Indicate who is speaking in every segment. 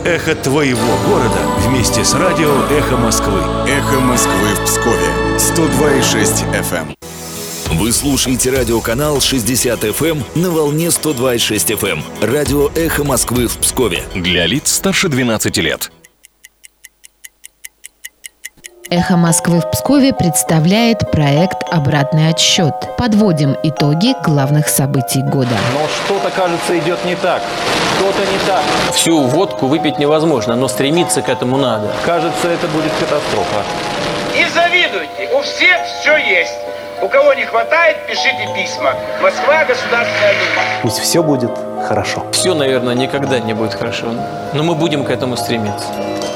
Speaker 1: Эхо твоего города вместе с радио «Эхо Москвы».
Speaker 2: «Эхо Москвы» в Пскове. 102,6 FM.
Speaker 3: Вы слушаете радиоканал 60 FM на волне 102,6 FM. Радио «Эхо Москвы» в Пскове.
Speaker 1: Для лиц старше 12 лет.
Speaker 4: «Эхо Москвы» в Пскове представляет проект «Обратный отсчет». Подводим итоги главных событий года.
Speaker 5: Но что-то, кажется, идет не так. Что-то не так.
Speaker 6: Всю водку выпить невозможно, но стремиться к этому надо.
Speaker 5: Кажется, это будет катастрофа.
Speaker 7: Не завидуйте, у всех все есть. У кого не хватает, пишите письма. Москва, Государственная Дума.
Speaker 8: Пусть все будет хорошо.
Speaker 6: Все, наверное, никогда не будет хорошо, но мы будем к этому стремиться.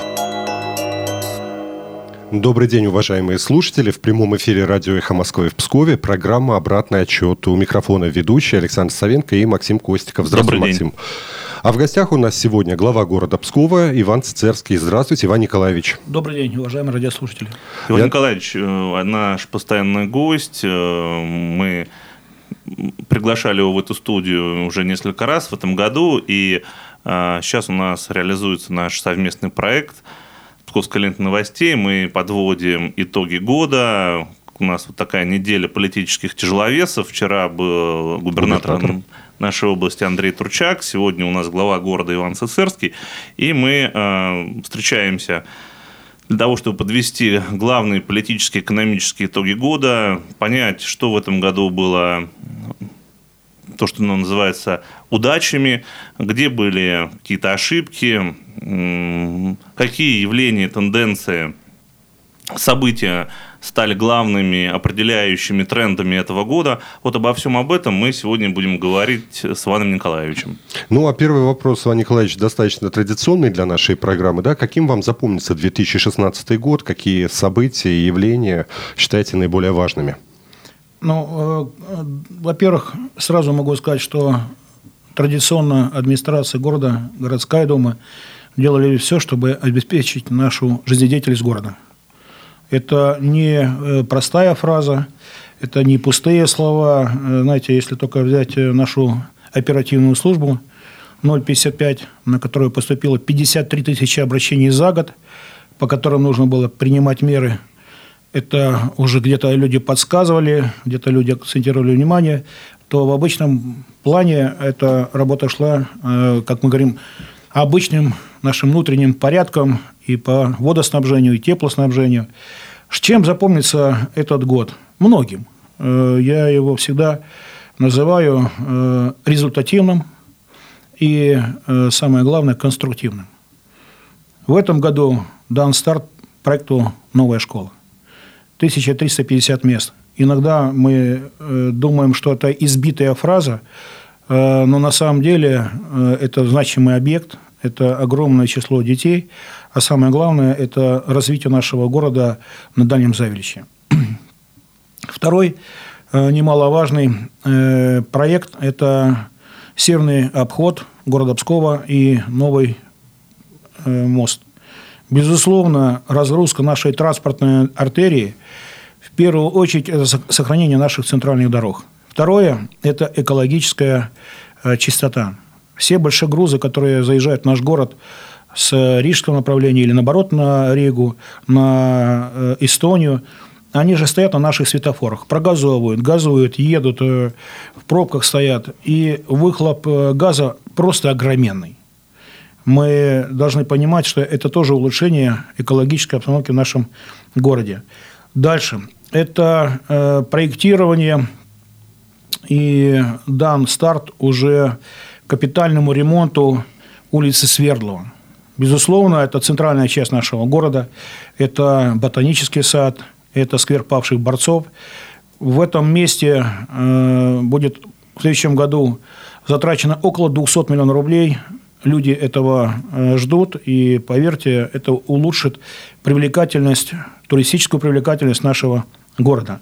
Speaker 9: Добрый день, уважаемые слушатели. В прямом эфире радио «Эхо Москвы» в Пскове. Программа «Обратный отчет». У микрофона ведущий Александр Савенко и Максим Костиков. Здравствуйте, Максим. А в гостях у нас сегодня глава города Пскова Иван Цицерский. Здравствуйте, Иван Николаевич.
Speaker 10: Добрый день, уважаемые радиослушатели.
Speaker 11: Иван Николаевич, наш постоянный гость. Мы приглашали его в эту студию уже несколько раз в этом году. И сейчас у нас реализуется наш совместный проект «Псковская лента новостей». Мы подводим итоги года. У нас вот такая неделя политических тяжеловесов. Вчера был губернатор нашей области Андрей Турчак. Сегодня у нас глава города Иван Цицерский. И мы встречаемся для того, чтобы подвести главные политические, экономические итоги года, понять, что в этом году было то, что называется удачами, где были какие-то ошибки, какие явления, тенденции, события стали главными определяющими трендами этого года. Вот обо всем об этом мы сегодня будем говорить с Иваном Николаевичем.
Speaker 9: Ну, а первый вопрос, Иван Николаевич, достаточно традиционный для нашей программы. Да? Каким вам запомнится 2016 год? Какие события и явления считаете наиболее важными?
Speaker 10: Ну, во-первых, сразу могу сказать, что традиционно администрация города, городская дума делали все, чтобы обеспечить нашу жизнедеятельность города. Это не простая фраза, это не пустые слова. Знаете, если только взять нашу оперативную службу 055, на которую поступило 53 тысячи обращений за год, по которым нужно было принимать меры, это уже где-то люди подсказывали, где-то люди акцентировали внимание, то в обычном плане эта работа шла, как мы говорим, обычным нашим внутренним порядком и по водоснабжению, и теплоснабжению. Чем запомнится этот год? Многим. Я его всегда называю результативным и, самое главное, конструктивным. В этом году дан старт проекту «Новая школа». 1350 мест. Иногда мы думаем, что это избитая фраза, но на самом деле это значимый объект, это огромное число детей, а самое главное – это развитие нашего города на Дальнем Завеличье. Второй немаловажный проект – это северный обход города Пскова и новый мост. Безусловно, разгрузка нашей транспортной артерии, в первую очередь, это сохранение наших центральных дорог. Второе – это экологическая чистота. Все большегрузы, которые заезжают в наш город с рижского направления или, наоборот, на Ригу, на Эстонию, они же стоят на наших светофорах, прогазовывают, газуют, едут, в пробках стоят. И выхлоп газа просто огроменный. Мы должны понимать, что это тоже улучшение экологической обстановки в нашем городе. Дальше. Это проектирование и дан старт уже капитальному ремонту улицы Свердлова. Безусловно, это центральная часть нашего города, это ботанический сад, это сквер павших борцов. В этом месте будет в следующем году затрачено около 200 миллионов рублей. Люди этого ждут, и, поверьте, это улучшит привлекательность, туристическую привлекательность нашего города.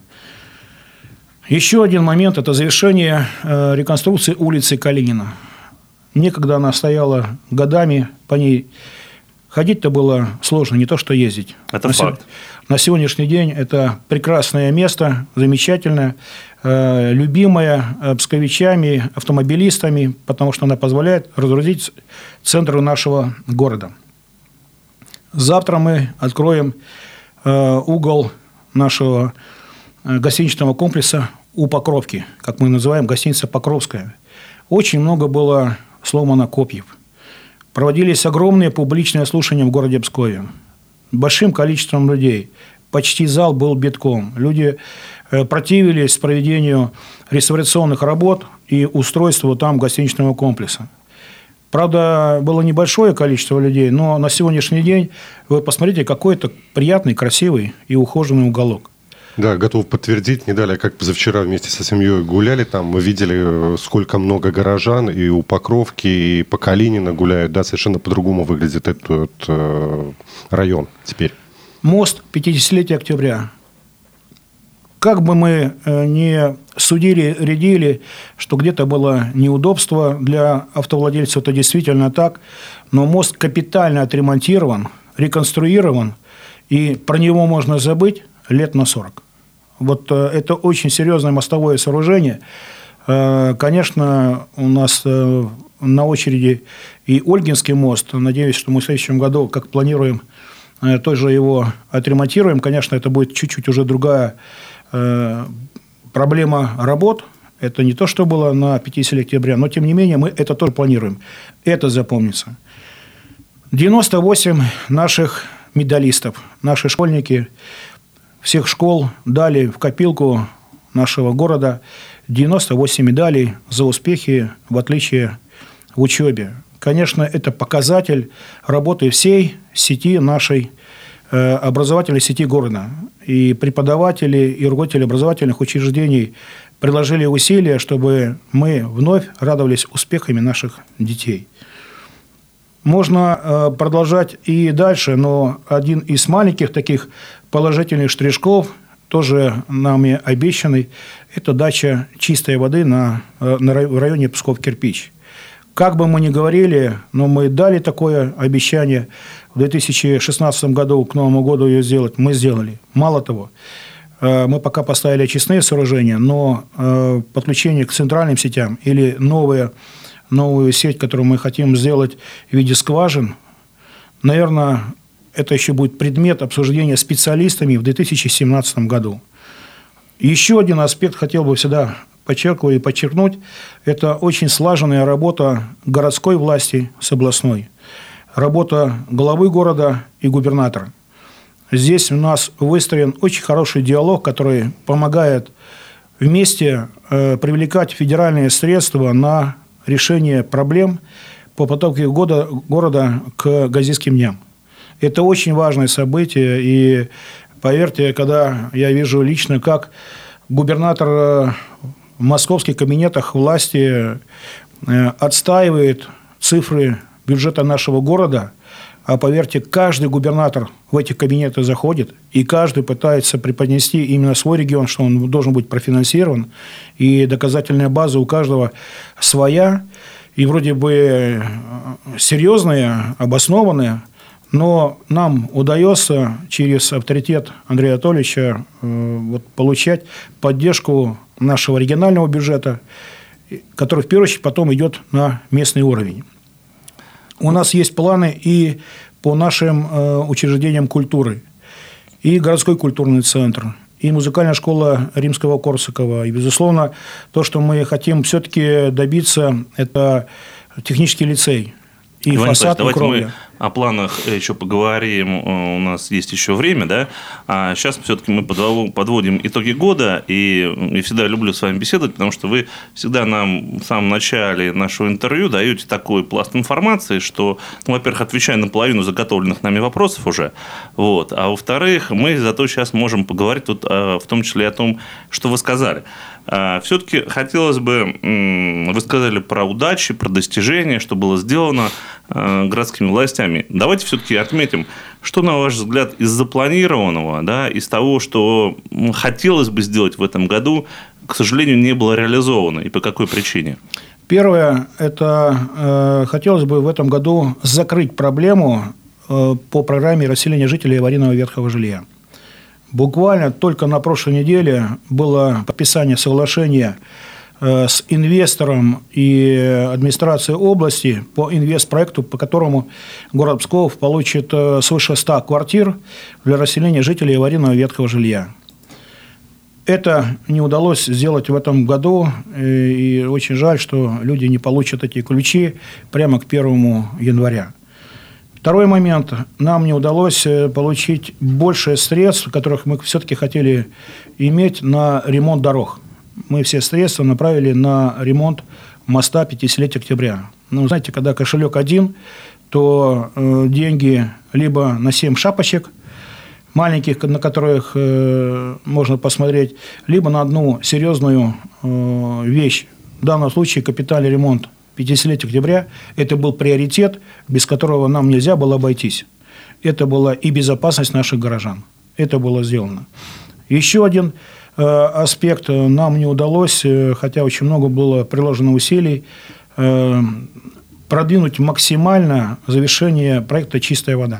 Speaker 10: Еще один момент – это завершение реконструкции улицы Калинина. Некогда она стояла годами, по ней Ходить-то было сложно, не то что ездить.
Speaker 11: Это факт.
Speaker 10: На сегодняшний день это прекрасное место, замечательное, любимое псковичами, автомобилистами, потому что она позволяет разгрузить центр нашего города. Завтра мы откроем угол нашего гостиничного комплекса у Покровки, как мы называем, гостиница Покровская. Очень много было сломано копьев. Проводились огромные публичные слушания в городе Пскове. Большим количеством людей. Почти зал был битком. Люди противились проведению реставрационных работ и устройству там гостиничного комплекса. Правда, было небольшое количество людей, но на сегодняшний день вы посмотрите, какой это приятный, красивый и ухоженный уголок.
Speaker 9: Да, готов подтвердить. Не далее, как позавчера вместе со семьей гуляли там, мы видели, сколько много горожан и у Покровки, и по Калинина гуляют. Да, совершенно по-другому выглядит этот район теперь.
Speaker 10: Мост 50-летия октября. Как бы мы ни судили, рядили, что где-то было неудобство для автовладельцев, это действительно так, но мост капитально отремонтирован, реконструирован, и про него можно забыть лет на 40. Вот это очень серьезное мостовое сооружение. Конечно, у нас на очереди и Ольгинский мост. Надеюсь, что мы в следующем году, как планируем, тоже его отремонтируем. Конечно, это будет чуть-чуть уже другая проблема работ. Это не то, что было на 50 октября, но, тем не менее, мы это тоже планируем. Это запомнится. 98 наших медалистов, наши школьники всех школ дали в копилку нашего города 98 медалей за успехи в отличие в учебе. Конечно, это показатель работы всей сети нашей, образовательной сети города. И преподаватели, и руководители образовательных учреждений приложили усилия, чтобы мы вновь радовались успехами наших детей. Можно продолжать и дальше, но один из маленьких таких положительных штришков, тоже нами обещанный, это дача чистой воды в районе Псков-Кирпич. Как бы мы ни говорили, но мы дали такое обещание в 2016 году, к Новому году ее сделать, мы сделали. Мало того, мы пока поставили очистные сооружения, но подключение к центральным сетям или новую сеть, которую мы хотим сделать в виде скважин, наверное, это еще будет предмет обсуждения специалистами в 2017 году. Еще один аспект хотел бы всегда подчеркнуть, это очень слаженная работа городской власти с областной, работа главы города и губернатора. Здесь у нас выстроен очень хороший диалог, который помогает вместе привлекать федеральные средства на решение проблем по подготовке города к Газийским дням. Это очень важное событие, и поверьте, когда я вижу лично, как губернатор в московских кабинетах власти отстаивает цифры бюджета нашего города, а поверьте, каждый губернатор в эти кабинеты заходит, и каждый пытается преподнести именно свой регион, что он должен быть профинансирован, и доказательная база у каждого своя, и вроде бы серьезная, обоснованная, но нам удается через авторитет Андрея Анатольевича получать поддержку нашего регионального бюджета, который, в первую очередь, потом идет на местный уровень. У нас есть планы и по нашим учреждениям культуры, и городской культурный центр, и музыкальная школа Римского-Корсакова. И, безусловно, то, что мы хотим все-таки добиться, это технический лицей. И
Speaker 11: Иван
Speaker 10: фасад,
Speaker 11: давайте
Speaker 10: кровля.
Speaker 11: Мы о планах еще поговорим, у нас есть еще время, да? А сейчас все-таки мы подводим итоги года, и я всегда люблю с вами беседовать, потому что вы всегда нам в самом начале нашего интервью даете такой пласт информации, что, во-первых, отвечая на половину заготовленных нами вопросов уже, вот, а во-вторых, мы зато сейчас можем поговорить тут, в том числе о том, что вы сказали. Все-таки хотелось бы, вы сказали про удачи, про достижения, что было сделано городскими властями. Давайте все-таки отметим, что, на ваш взгляд, из запланированного, да, из того, что хотелось бы сделать в этом году, к сожалению, не было реализовано, и по какой причине?
Speaker 10: Первое, это хотелось бы в этом году закрыть проблему по программе расселения жителей аварийного ветхого жилья. Буквально только на прошлой неделе было подписание соглашения с инвестором и администрацией области по инвестпроекту, по которому город Псков получит свыше 100 квартир для расселения жителей аварийного ветхого жилья. Это не удалось сделать в этом году, и очень жаль, что люди не получат эти ключи прямо к 1 января. Второй момент. Нам не удалось получить больше средств, которых мы все-таки хотели иметь на ремонт дорог. Мы все средства направили на ремонт моста 50-летия октября. Ну, знаете, когда кошелек один, то деньги либо на 7 шапочек маленьких, на которых можно посмотреть, либо на одну серьезную вещь. В данном случае капитальный ремонт 50-летия октября – это был приоритет, без которого нам нельзя было обойтись. Это была и безопасность наших горожан. Это было сделано. Еще один аспект нам не удалось, хотя очень много было приложено усилий, продвинуть максимально завершение проекта «Чистая вода».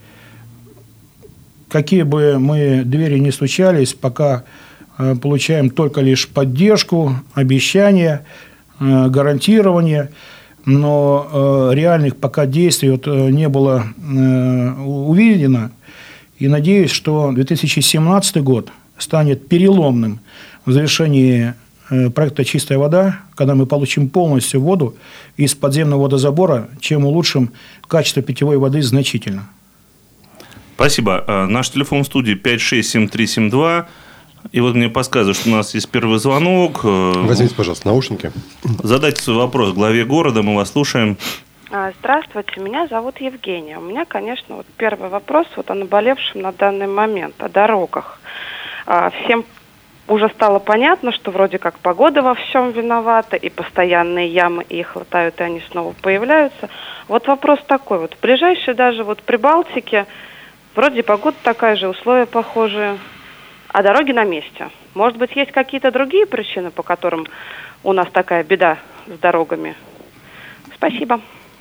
Speaker 10: Какие бы мы двери ни стучались, пока получаем только лишь поддержку, обещания, гарантирование, но реальных пока действий не было увидено. И надеюсь, что 2017 год станет переломным в завершении проекта «Чистая вода», когда мы получим полностью воду из подземного водозабора, чем улучшим качество питьевой воды значительно.
Speaker 11: Спасибо. Наш телефон в студии 567372. И вот мне подсказывают, что у нас есть первый звонок.
Speaker 9: Возьмите, пожалуйста, наушники.
Speaker 11: Задайте свой вопрос главе города, мы вас слушаем.
Speaker 12: Здравствуйте, меня зовут Евгения. У меня, конечно, первый вопрос о наболевшем на данный момент, о дорогах. Всем уже стало понятно, что вроде как погода во всем виновата, и постоянные ямы, и их латают, и они снова появляются. Вот вопрос такой, в ближайшей даже Прибалтике вроде погода такая же, условия похожие, а дороги на месте. Может быть, есть какие-то другие причины, по которым у нас такая беда с дорогами? Спасибо.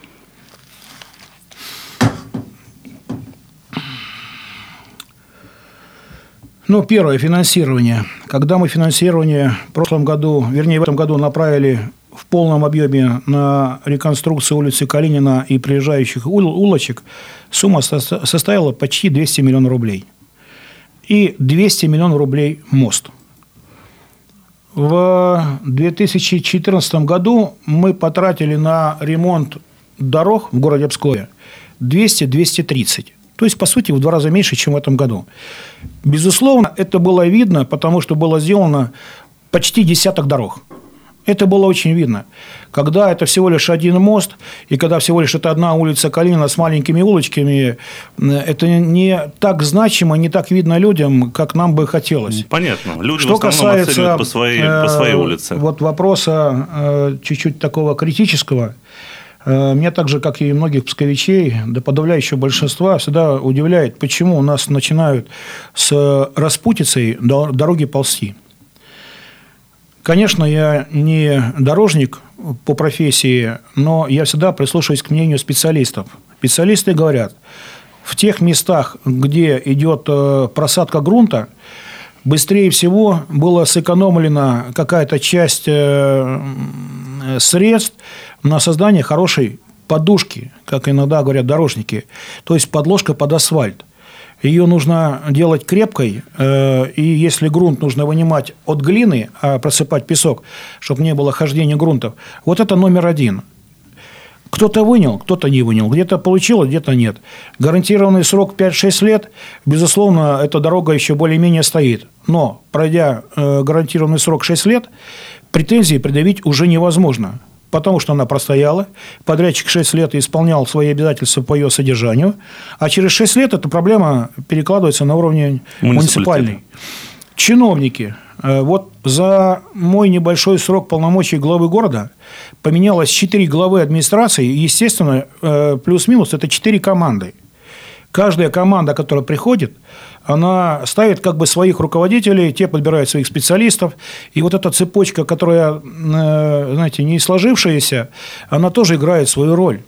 Speaker 10: Первое, финансирование. Когда мы финансирование в этом году направили в полном объеме на реконструкцию улицы Калинина и прилегающих улочек, сумма составила почти 200 миллионов рублей. И 200 миллионов рублей мост. В 2014 году мы потратили на ремонт дорог в городе Пскове 200-230. То есть, по сути, в 2 раза меньше, чем в этом году. Безусловно, это было видно, потому что было сделано почти десяток дорог. Это было очень видно. Когда это всего лишь один мост, и когда всего лишь это одна улица Калинина с маленькими улочками, это не так значимо, не так видно людям, как нам бы хотелось.
Speaker 11: Понятно. Люди что в основном оценивают по своей улице.
Speaker 10: Вопроса чуть-чуть такого критического. Меня так же, как и многих псковичей, до подавляющего большинства, всегда удивляет, почему у нас начинают с распутицей дороги ползти. Конечно, я не дорожник по профессии, но я всегда прислушиваюсь к мнению специалистов. Специалисты говорят, в тех местах, где идет просадка грунта, быстрее всего была сэкономлена какая-то часть средств на создание хорошей подушки, как иногда говорят дорожники, то есть подложка под асфальт. Ее нужно делать крепкой, и если грунт нужно вынимать от глины, а просыпать песок, чтобы не было хождения грунтов, вот это номер 1. Кто-то вынял, кто-то не вынял, где-то получилось, где-то нет. Гарантированный срок 5-6 лет, безусловно, эта дорога еще более-менее стоит. Но, пройдя гарантированный срок 6 лет, претензии предъявить уже невозможно. Потому что она простояла, подрядчик 6 лет исполнял свои обязательства по ее содержанию, а через 6 лет эта проблема перекладывается на уровне муниципальный. Чиновники. Вот за мой небольшой срок полномочий главы города поменялось 4 главы администрации, и, естественно, плюс-минус это 4 команды. Каждая команда, которая приходит, она ставит как бы своих руководителей, те подбирают своих специалистов. И вот эта цепочка, которая, знаете, не сложившаяся, она тоже играет свою роль.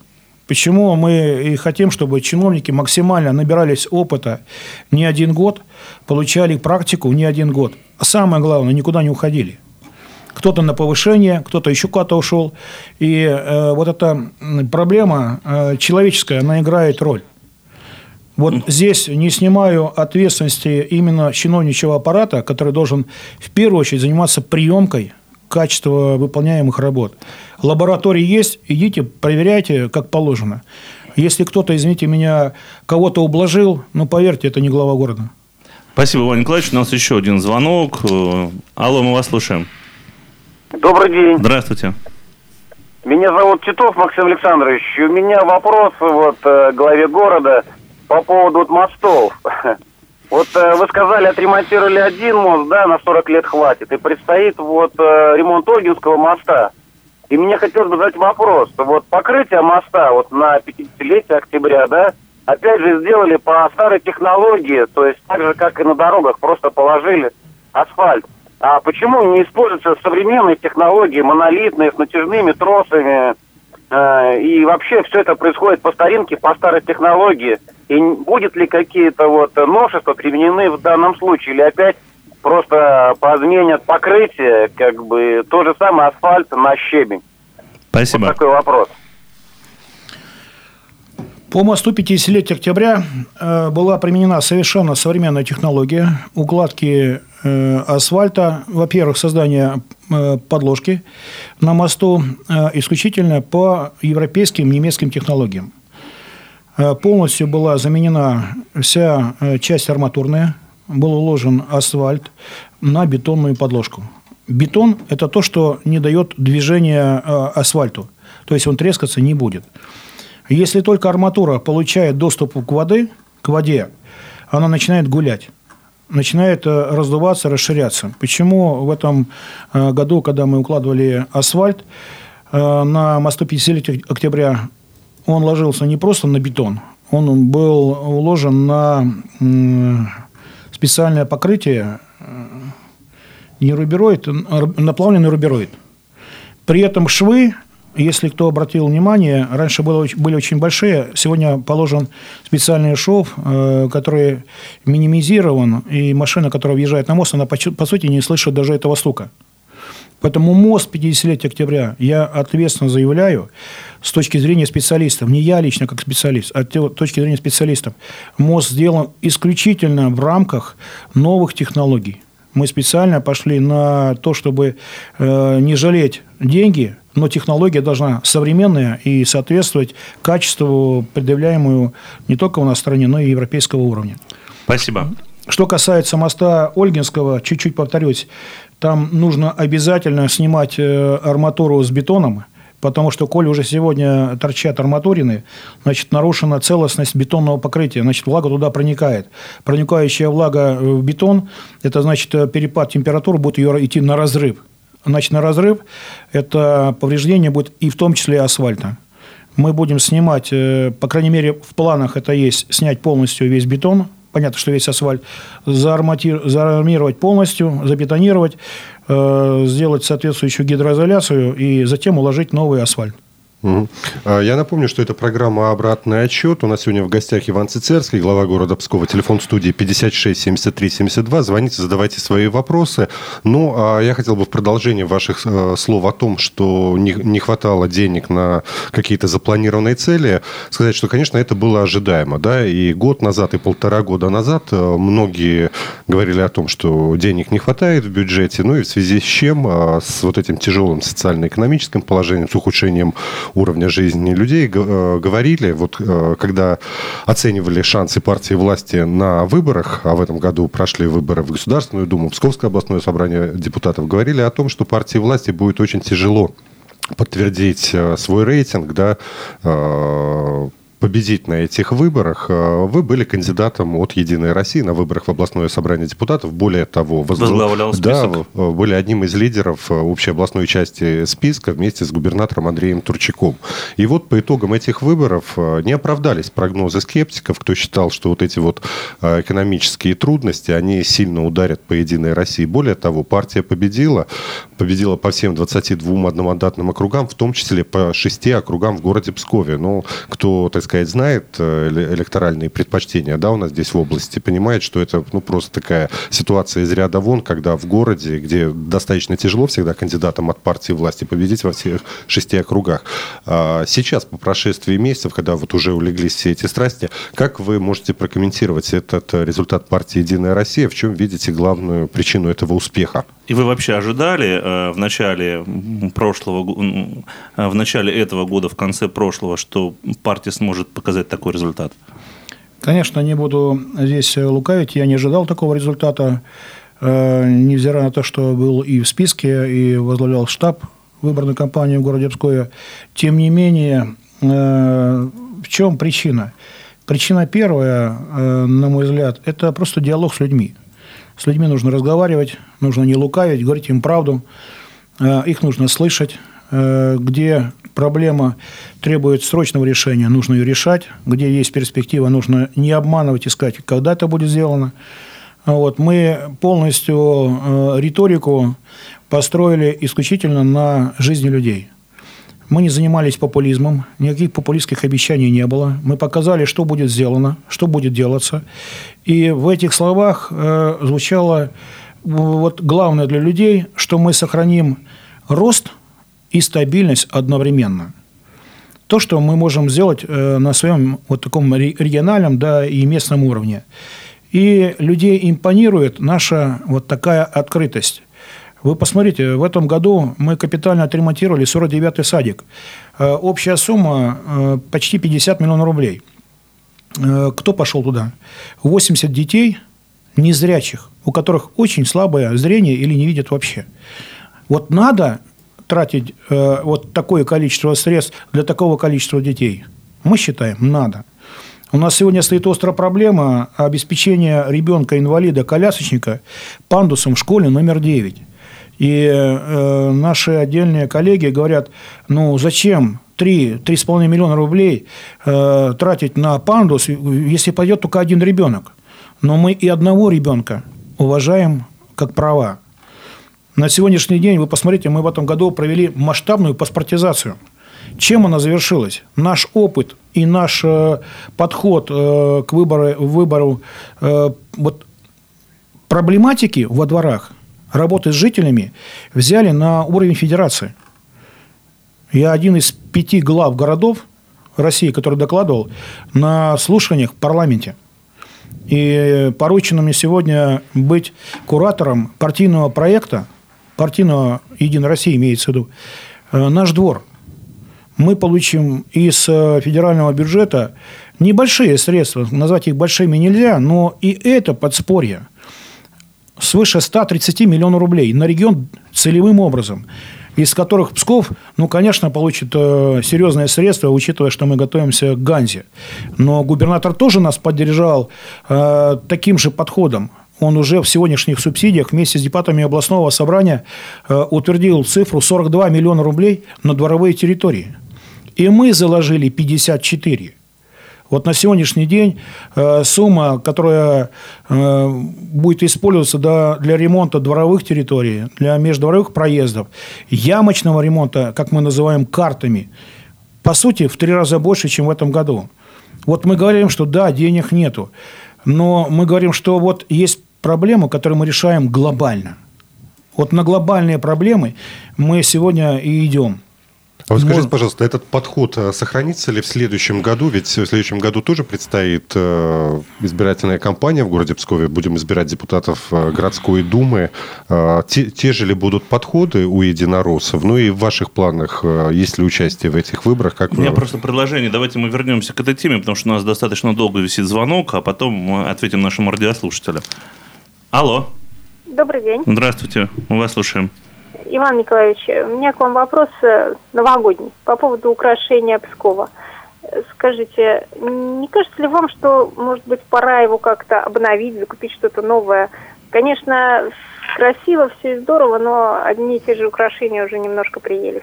Speaker 10: Почему мы и хотим, чтобы чиновники максимально набирались опыта не 1 год, получали практику не 1 год. А самое главное, никуда не уходили. Кто-то на повышение, кто-то еще куда-то ушел. И вот эта проблема человеческая, она играет роль. Вот здесь не снимаю ответственности именно чиновничьего аппарата, который должен в первую очередь заниматься приемкой качества выполняемых работ. Лаборатории есть, идите, проверяйте, как положено. Если кто-то, извините меня, кого-то ублажил, ну, поверьте, это не глава города.
Speaker 11: Спасибо, Иван Николаевич. У нас еще один звонок. Алло, мы вас слушаем.
Speaker 13: Добрый день.
Speaker 11: Здравствуйте.
Speaker 13: Меня зовут Титов Максим Александрович. У меня вопрос к главе города по поводу мостов. Вот вы сказали, отремонтировали 1 мост, да, на 40 лет хватит, и предстоит ремонт Ольгинского моста. И мне хотелось бы задать вопрос. Вот покрытие моста на 50-летие октября, да, опять же сделали по старой технологии, то есть так же, как и на дорогах, просто положили асфальт. А почему не используются современные технологии, монолитные, с натяжными тросами? И вообще все это происходит по старинке, по старой технологии. И будет ли какие-то новшества применены в данном случае? Или опять просто изменят покрытие, то же самое асфальт на щебень?
Speaker 11: Спасибо.
Speaker 13: Вот такой вопрос.
Speaker 10: По мосту 50-летия октября была применена совершенно современная технология укладки асфальта. Во-первых, создание подложки на мосту исключительно по европейским, немецким технологиям. Полностью была заменена вся часть арматурная, был уложен асфальт на бетонную подложку. Бетон – это то, что не дает движения асфальту, то есть он трескаться не будет. Если только арматура получает доступ к воде, она начинает гулять, начинает раздуваться, расширяться. Почему в этом году, когда мы укладывали асфальт на мосту 50-летия октября, он ложился не просто на бетон, он был уложен на специальное покрытие, не рубероид, наплавленный рубероид. При этом швы, если кто обратил внимание, раньше были очень большие, сегодня положен специальный шов, который минимизирован, и машина, которая въезжает на мост, она по сути не слышит даже этого стука. Поэтому мост 50-летия октября, я ответственно заявляю, с точки зрения специалистов, не я лично как специалист, а с точки зрения специалистов, мост сделан исключительно в рамках новых технологий. Мы специально пошли на то, чтобы не жалеть деньги, но технология должна современная и соответствовать качеству, предъявляемому не только у нас в стране, но и европейского уровня.
Speaker 11: Спасибо.
Speaker 10: Что касается моста Ольгинского, чуть-чуть повторюсь, там нужно обязательно снимать арматуру с бетоном, потому что, коль уже сегодня торчат арматурины, значит, нарушена целостность бетонного покрытия, значит, влага туда проникает. Проникающая влага в бетон, это значит, перепад температур будет ее идти на разрыв. Значит, на разрыв это повреждение будет и в том числе асфальта. Мы будем снимать, по крайней мере, в планах это есть, снять полностью весь бетон, понятно, что весь асфальт, заармировать полностью, забетонировать, сделать соответствующую гидроизоляцию и затем уложить новый асфальт.
Speaker 9: Угу. Я напомню, что это программа «Обратный отчет». У нас сегодня в гостях Иван Цицерский, глава города Пскова. Телефон студии 56 73 72. Звоните, задавайте свои вопросы. Ну, а я хотел бы в продолжении ваших слов о том, что не хватало денег на какие-то запланированные цели, сказать, что, конечно, это было ожидаемо. Да? И год назад, и 1,5 года назад многие говорили о том, что денег не хватает в бюджете. Ну и в связи с чем? С вот этим тяжелым социально-экономическим положением, с ухудшением уровня жизни людей, говорили, вот когда оценивали шансы партии власти на выборах, а в этом году прошли выборы в Государственную Думу, Псковское областное собрание депутатов, говорили о том, что партии власти будет очень тяжело подтвердить свой рейтинг, да, победить на этих выборах. Вы были кандидатом от «Единой России» на выборах в областное собрание депутатов. Более того,
Speaker 11: возглавлял список.
Speaker 9: Да, были одним из лидеров общей областной части списка вместе с губернатором Андреем Турчаком. И вот по итогам этих выборов не оправдались прогнозы скептиков, кто считал, что вот эти вот экономические трудности, они сильно ударят по «Единой России». Более того, партия победила по всем 22 одномандатным округам, в том числе по 6 округам в городе Пскове. Ну, кто, так сказать, знает электоральные предпочтения, да, у нас здесь в области, понимает, что это, ну, просто такая ситуация из ряда вон, когда в городе, где достаточно тяжело всегда кандидатам от партии власти победить во всех 6 округах. Сейчас, по прошествии месяцев, когда вот уже улеглись все эти страсти, как вы можете прокомментировать этот результат партии «Единая Россия»? В чем видите главную причину этого успеха?
Speaker 11: И вы вообще ожидали в начале этого года, в конце прошлого, что партия сможет показать такой результат?
Speaker 10: Конечно, не буду здесь лукавить. Я не ожидал такого результата, невзирая на то, что был и в списке, и возглавлял штаб выборной кампании в городе Пскове. Тем не менее, в чем причина? Причина первая, на мой взгляд, это просто диалог с людьми. С людьми нужно разговаривать, нужно не лукавить, говорить им правду. Их нужно слышать. Где проблема требует срочного решения, нужно ее решать. Где есть перспектива, нужно не обманывать, искать, когда это будет сделано. Вот. Мы полностью риторику построили исключительно на жизни людей. Мы не занимались популизмом, никаких популистских обещаний не было. Мы показали, что будет сделано, что будет делаться. И в этих словах звучало вот главное для людей, что мы сохраним рост и стабильность одновременно. То, что мы можем сделать на своем вот таком региональном, да, и местном уровне. И людей импонирует наша вот такая открытость. Вы посмотрите, в этом году мы капитально отремонтировали 49-й садик. Общая сумма почти 50 миллионов рублей. Кто пошел туда? 80 детей незрячих, у которых очень слабое зрение или не видят вообще. Вот надо тратить вот такое количество средств для такого количества детей? Мы считаем, надо. У нас сегодня стоит острая проблема обеспечения ребенка-инвалида-колясочника пандусом в школе номер 9. И наши отдельные коллеги говорят, ну зачем 3,5 миллиона рублей тратить на пандус, если пойдет только один ребенок? Но мы и одного ребенка уважаем как права. На сегодняшний день, вы посмотрите, мы в этом году провели масштабную паспортизацию. Чем она завершилась? Наш опыт и наш подход к выбору вот, проблематики во дворах, работы с жителями взяли на уровень федерации. Я один из 5 глав городов России, который докладывал на слушаниях в парламенте. И поручено мне сегодня быть куратором партийного проекта, партийного «Единой России» имеется в виду, «Наш двор». Мы получим из федерального бюджета небольшие средства, назвать их большими нельзя, но и это подспорье. Свыше 130 миллионов рублей на регион целевым образом, из которых Псков, ну, конечно, получит серьезные средства, учитывая, что мы готовимся к Ганзе. Но губернатор тоже нас поддержал таким же подходом. Он уже в сегодняшних субсидиях вместе с депутатами областного собрания утвердил цифру 42 миллиона рублей на дворовые территории. И мы заложили 54. Вот на сегодняшний день сумма, которая будет использоваться для ремонта дворовых территорий, для междворовых проездов, ямочного ремонта, как мы называем, картами, по сути, в 3 раза больше, чем в этом году. Вот мы говорим, что да, денег нету, но мы говорим, что вот есть проблемы, которые мы решаем глобально. Вот на глобальные проблемы мы сегодня и идем.
Speaker 9: А вот скажите, пожалуйста, этот подход сохранится ли в следующем году? Ведь в следующем году тоже предстоит избирательная кампания в городе Пскове. Будем избирать депутатов городской думы. Те же ли будут подходы у единороссов? Ну и в ваших планах есть ли участие в этих выборах? Как
Speaker 11: У меня просто предложение. Давайте мы вернемся к этой теме, потому что у нас достаточно долго висит звонок, а потом мы ответим нашим радиослушателям. Алло.
Speaker 14: Добрый день.
Speaker 11: Здравствуйте. Мы вас слушаем.
Speaker 14: Иван Николаевич, у меня к вам вопрос новогодний по поводу украшения Пскова. Скажите, не кажется ли вам, что, может быть, пора его как-то обновить, закупить что-то новое? Конечно, красиво, все и здорово, но одни и те же украшения уже немножко приелись.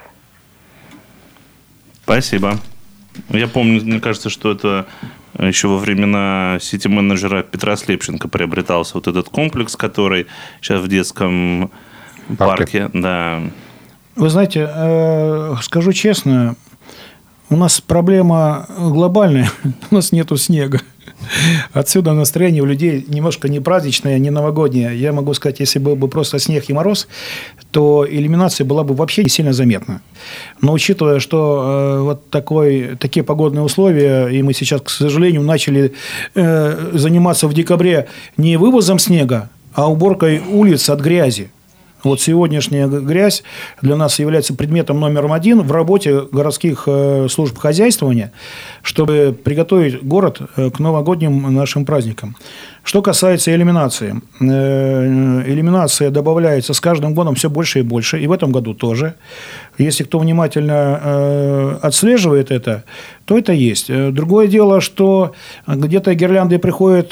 Speaker 11: Спасибо. Я помню, мне кажется, что это еще во времена сити-менеджера Петра Слепченко приобретался вот этот комплекс, который сейчас в детском парке. Да.
Speaker 10: Вы знаете, скажу честно, у нас проблема глобальная, у нас нету снега. Отсюда настроение у людей немножко не праздничное, не новогоднее. Я могу сказать, если был бы просто снег и мороз, то иллюминация была бы вообще не сильно заметна. Но учитывая, что вот такие погодные условия, и мы сейчас, к сожалению, начали заниматься в декабре не вывозом снега, а уборкой улиц от грязи. Вот сегодняшняя грязь для нас является предметом номером 1 в работе городских служб хозяйствования, чтобы приготовить город к новогодним нашим праздникам. Что касается иллюминации. Иллюминация добавляется с каждым годом все больше и больше, и в этом году тоже. Если кто внимательно отслеживает это, то это есть. Другое дело, что где-то гирлянды приходят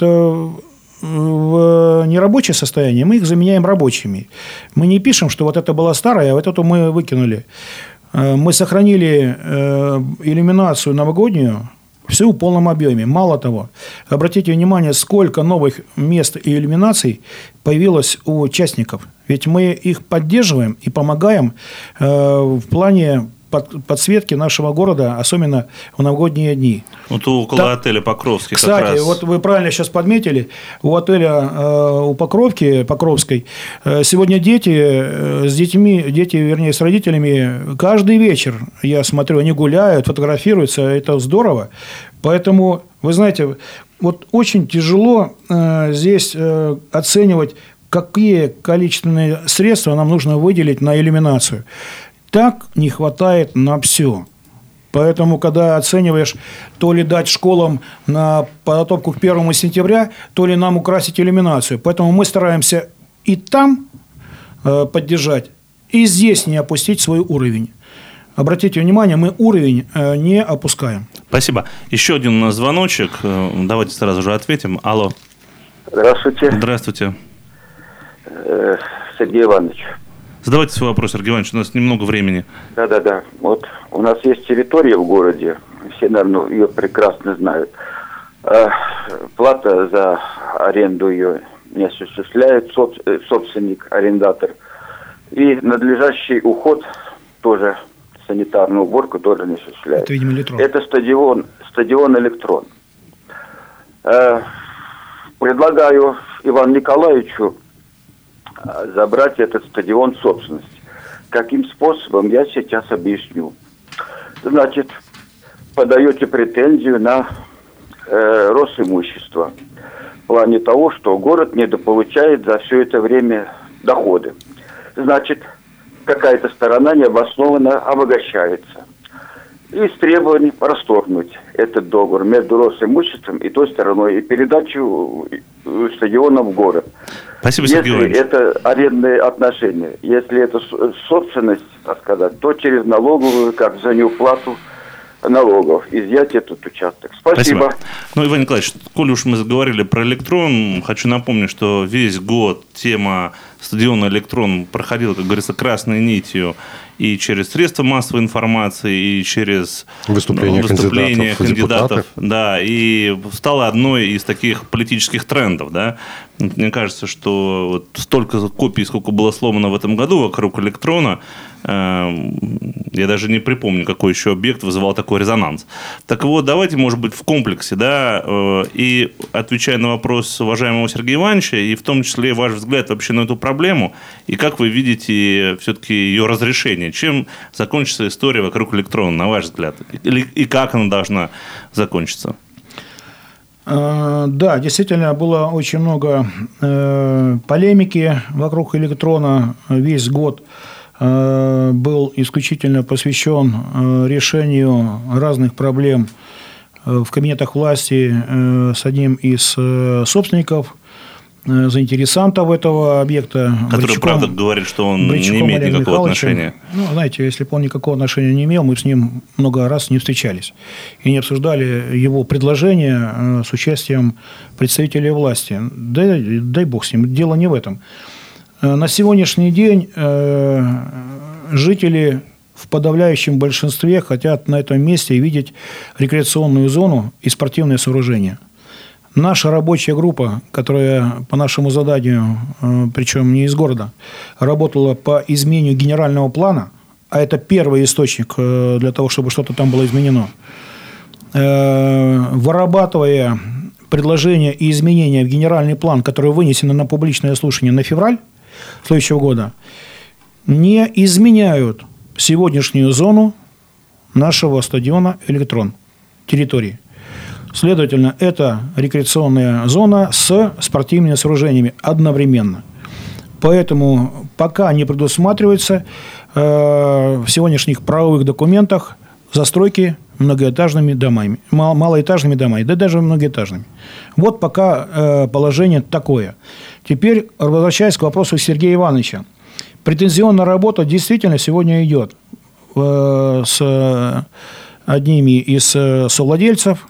Speaker 10: в нерабочее состояние, мы их заменяем рабочими. Мы не пишем, что вот это была старая, а вот эту мы выкинули. Мы сохранили иллюминацию новогоднюю всю в полном объеме. Мало того, обратите внимание, сколько новых мест и иллюминаций появилось у участников. Ведь мы их поддерживаем и помогаем в плане подсветки нашего города, особенно в новогодние дни.
Speaker 11: Вот около отеля Покровский.
Speaker 10: Кстати,
Speaker 11: как раз.
Speaker 10: вот вы правильно сейчас подметили, у отеля у Покровской сегодня дети с родителями каждый вечер, я смотрю, они гуляют, фотографируются, это здорово. Поэтому, вы знаете, вот очень тяжело здесь оценивать, какие количественные средства нам нужно выделить на иллюминацию. Так не хватает на все. Поэтому, когда оцениваешь, то ли дать школам на подготовку к 1 сентября, то ли нам украсить иллюминацию. Поэтому мы стараемся и там поддержать, и здесь не опустить свой уровень. Обратите внимание, мы уровень не опускаем.
Speaker 11: Спасибо. Еще один у нас звоночек. Давайте сразу же ответим. Алло.
Speaker 15: Здравствуйте.
Speaker 11: Здравствуйте.
Speaker 15: Сергей Иванович.
Speaker 11: Задавайте свой вопрос, Сергей Иванович, у нас немного времени.
Speaker 15: Да. Вот у нас есть территория в городе, все, наверное, ее прекрасно знают. Плата за аренду ее не осуществляет собственник, арендатор. И надлежащий уход тоже, санитарную уборку тоже не осуществляет.
Speaker 10: Это, видимо, Электрон.
Speaker 15: Это стадион Электрон. Предлагаю Ивану Николаевичу забрать этот стадион в собственность. Каким способом, я сейчас объясню. Значит, подаете претензию на Росимущество в плане того, что город недополучает за все это время доходы. Значит, какая-то сторона необоснованно обогащается. Из требований расторгнуть этот договор между Росимуществом и той стороной и передачу стадиона в город.
Speaker 11: Спасибо, Сергей Иванович.
Speaker 15: Если это арендные отношения, если это собственность, так сказать, то через налоговую, как за неуплату налогов, изъять этот участок. Спасибо.
Speaker 11: Ну, Иван Николаевич, коли уж мы заговорили про Электрон, хочу напомнить, что весь год тема стадиона Электрон проходила, как говорится, красной нитью и через средства массовой информации, и через выступления кандидатов. Да, и стала одной из таких политических трендов. Да. Мне кажется, что вот столько копий, сколько было сломано в этом году вокруг Электрона, я даже не припомню, какой еще объект вызывал такой резонанс. Так вот, давайте, может быть, в комплексе, да, и отвечая на вопрос уважаемого Сергея Ивановича, и в том числе ваш взгляд вообще на эту проблему, и как вы видите все-таки ее разрешение, чем закончится история вокруг Электрона, на ваш взгляд, и как она должна закончиться?
Speaker 10: Да, действительно, было очень много полемики вокруг Электрона. Весь год был исключительно посвящен решению разных проблем в кабинетах власти с одним из собственников заинтересантов этого объекта.
Speaker 11: Который, правда, говорит, что он не имеет никакого отношения.
Speaker 10: Ну, знаете, если бы он никакого отношения не имел, мы с ним много раз не встречались. И не обсуждали его предложения с участием представителей власти. Дай бог с ним, дело не в этом. На сегодняшний день жители в подавляющем большинстве хотят на этом месте видеть рекреационную зону и спортивное сооружение. Наша рабочая группа, которая по нашему заданию, причем не из города, работала по изменению генерального плана, а это первый источник для того, чтобы что-то там было изменено, вырабатывая предложения и изменения в генеральный план, которые вынесены на публичное слушание на февраль следующего года, не изменяют сегодняшнюю зону нашего стадиона «Электрон» территории. Следовательно, это рекреационная зона с спортивными сооружениями одновременно. Поэтому пока не предусматривается в сегодняшних правовых документах застройки многоэтажными домами, малоэтажными домами, да даже многоэтажными. Вот пока положение такое. Теперь, возвращаясь к вопросу Сергея Ивановича. Претензионная работа действительно сегодня идет с одними из совладельцев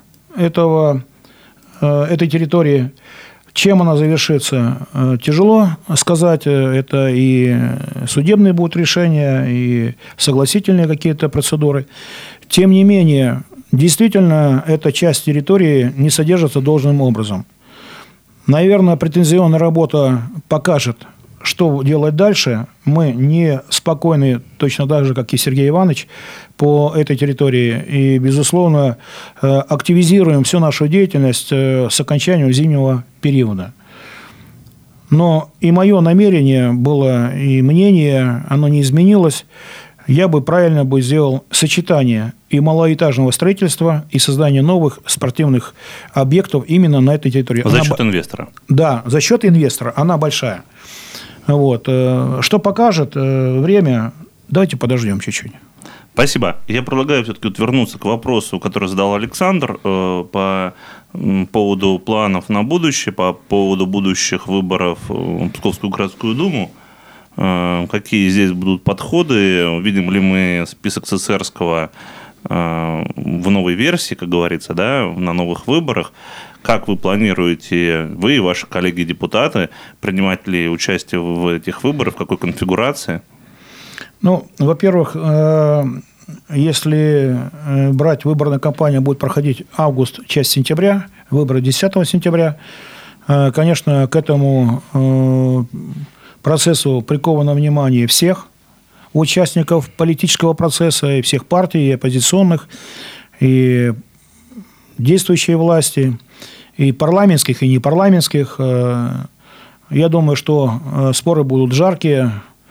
Speaker 10: этой территории. Чем она завершится, тяжело сказать. Это и судебные будут решения, и согласительные какие-то процедуры. Тем не менее, действительно, эта часть территории не содержится должным образом. Наверное, претензионная работа покажет, что делать дальше. Мы не спокойны, точно так же, как и Сергей Иванович, по этой территории. И, безусловно, активизируем всю нашу деятельность с окончанием зимнего периода. Но и мое намерение было, и мнение, оно не изменилось. Я бы правильно сделал сочетание и малоэтажного строительства, и создания новых спортивных объектов именно на этой территории.
Speaker 11: За счет инвестора?
Speaker 10: Да, за счет инвестора. Она большая. Вот. Что покажет время, давайте подождем чуть-чуть.
Speaker 11: Спасибо. Я предлагаю все-таки вернуться к вопросу, который задал Александр по поводу планов на будущее, по поводу будущих выборов в Псковскую городскую думу. Какие здесь будут подходы? Видим ли мы список Цесарского в новой версии, как говорится, да, на новых выборах? Как вы планируете, вы и ваши коллеги-депутаты, принимать ли участие в этих выборах, в какой конфигурации?
Speaker 10: Ну, во-первых, если брать выборная кампания будет проходить август, часть сентября, выборы 10 сентября, конечно, к этому процессу приковано внимание всех участников политического процесса, и всех партий, и оппозиционных, и действующей власти, и парламентских, и непарламентских. Я думаю, что споры будут жаркие.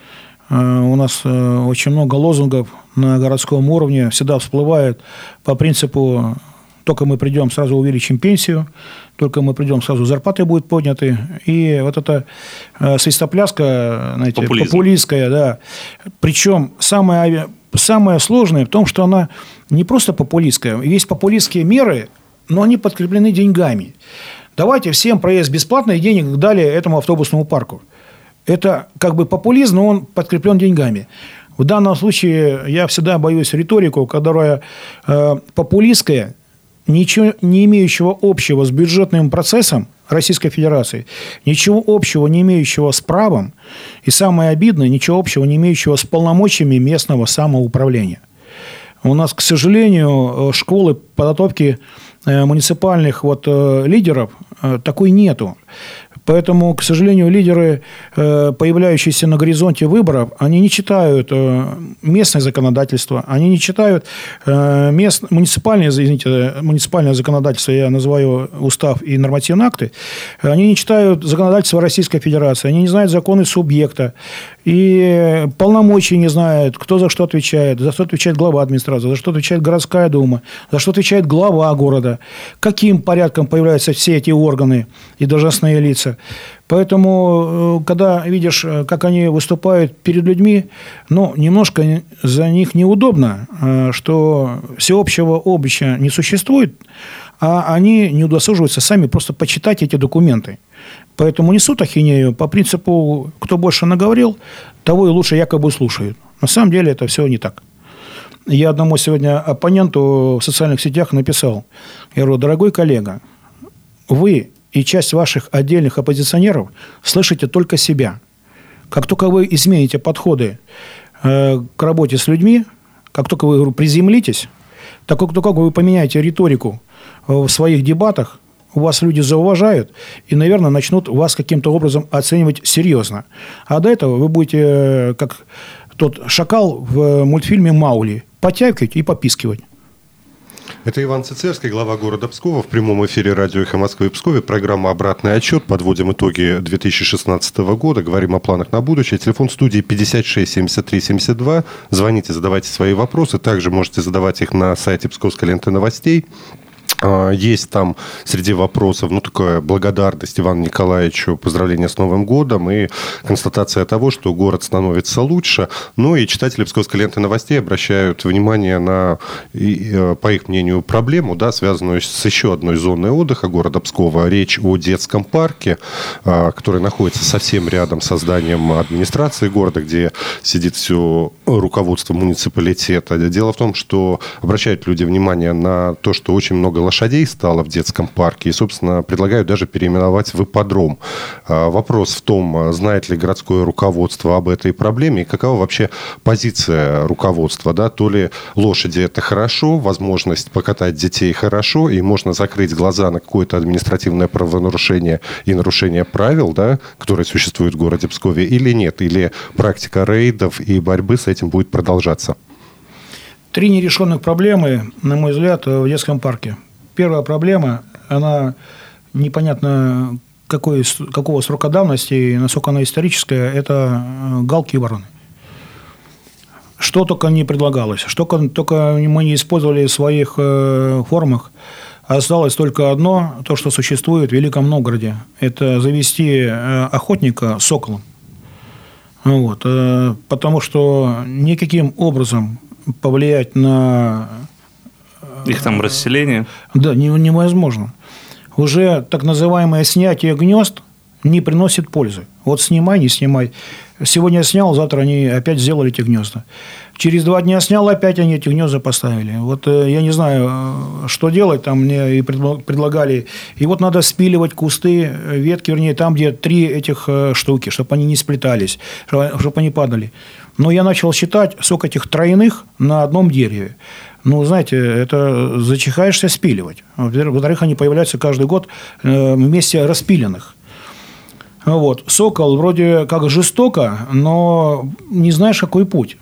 Speaker 10: У нас очень много лозунгов на городском уровне всегда всплывает по принципу: только мы придем, сразу увеличим пенсию, только мы придем, сразу зарплаты будут подняты. И вот эта свистопляска, знаете, популистская, да. Причем самое сложное в том, что она не просто популистская. Есть популистские меры, но они подкреплены деньгами. Давайте всем проезд бесплатный, и денег дали этому автобусному парку. Это как бы популизм, но он подкреплен деньгами. В данном случае я всегда боюсь риторику, которая популистская, ничего не имеющего общего с бюджетным процессом Российской Федерации, ничего общего не имеющего с правом, и самое обидное, ничего общего не имеющего с полномочиями местного самоуправления. У нас, к сожалению, школы подготовки муниципальных лидеров такой нету. Поэтому, к сожалению, лидеры, появляющиеся на горизонте выборов, они не читают местное законодательство, они не читают муниципальное законодательство, я называю устав и нормативные акты, они не читают законодательство Российской Федерации, они не знают законы субъекта, и полномочий не знают, кто за что отвечает глава администрации, за что отвечает городская дума, за что отвечает глава города, каким порядком появляются все эти органы и должностные лица. Поэтому, когда видишь, как они выступают перед людьми, немножко за них неудобно, что всеобщего обличия не существует, а они не удосуживаются сами просто почитать эти документы. Поэтому несут ахинею по принципу, кто больше наговорил, того и лучше якобы слушают. На самом деле это все не так. Я одному сегодня оппоненту в социальных сетях написал. Я говорю, дорогой коллега, вы и часть ваших отдельных оппозиционеров слышите только себя. Как только вы измените подходы к работе с людьми, как только вы, говорю, приземлитесь, так как только вы поменяете риторику в своих дебатах, вас люди зауважают и, наверное, начнут вас каким-то образом оценивать серьезно. А до этого вы будете, как тот шакал в мультфильме «Маугли», потявкать и попискивать.
Speaker 9: Это Иван Цицерский, глава города Пскова. В прямом эфире радио «Эхо Москвы» в Пскове. Программа «Обратный отчет». Подводим итоги 2016 года. Говорим о планах на будущее. Телефон студии 56 73 72. Звоните, задавайте свои вопросы. Также можете задавать их на сайте Псковской ленты новостей. Есть там среди вопросов, такая благодарность Ивану Николаевичу, поздравления с Новым годом и констатация того, что город становится лучше. Ну и читатели Псковской ленты новостей обращают внимание на, по их мнению, проблему, связанную с еще одной зоной отдыха города Пскова. Речь о детском парке, который находится совсем рядом с зданием администрации города, где сидит все руководство муниципалитета. Дело в том, что обращают люди внимание на то, что очень много лошадей стало в детском парке, и, собственно, предлагают даже переименовать в ипподром. Вопрос в том, знает ли городское руководство об этой проблеме, и какова вообще позиция руководства, То ли лошади – это хорошо, возможность покатать детей хорошо, и можно закрыть глаза на какое-то административное правонарушение и нарушение правил, которые существуют в городе Пскове, или нет, или практика рейдов и борьбы с этим будет продолжаться.
Speaker 10: 3 нерешенных проблемы, на мой взгляд, в детском парке. Первая проблема, она непонятно какого срока давности и насколько она историческая, это галки и вороны. Что только не предлагалось, что только мы не использовали в своих формах. Осталось только одно, то, что существует в Великом Новгороде. Это завести охотника соколом. Потому что никаким образом повлиять на...
Speaker 11: Их там расселение?
Speaker 10: Да, невозможно. Уже так называемое снятие гнезд не приносит пользы. Вот снимай, не снимай. Сегодня снял, завтра они опять сделали эти гнезда. Через 2 дня снял, опять они эти гнезда поставили. Я не знаю, что делать. Там мне и предлагали. И надо спиливать кусты, ветки, вернее, там, где 3 этих штуки, чтобы они не сплетались, чтобы они падали. Но я начал считать, сколько этих тройных на одном дереве. Знаете, это зачихаешься спиливать. Во-вторых, они появляются каждый год вместе распиленных. Сокол вроде как жестоко, но не знаешь, какой путь.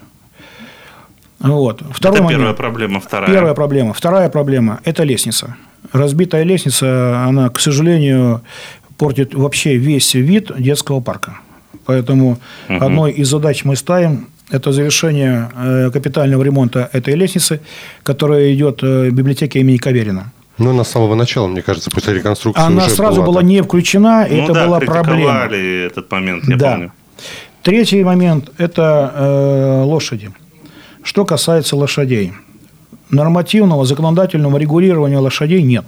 Speaker 11: Это первая проблема.
Speaker 10: Вторая проблема – это лестница. Разбитая лестница, она, к сожалению, портит вообще весь вид детского парка. Поэтому одной из задач мы ставим – это завершение капитального ремонта этой лестницы, которая идет в библиотеке имени Каверина.
Speaker 9: Она с самого начала, мне кажется, после реконструкции
Speaker 10: она
Speaker 9: уже
Speaker 10: сразу была не включена, и это была проблема.
Speaker 11: Этот момент, я помню.
Speaker 10: Третий момент – это лошади. Что касается лошадей. Нормативного, законодательного регулирования лошадей нет.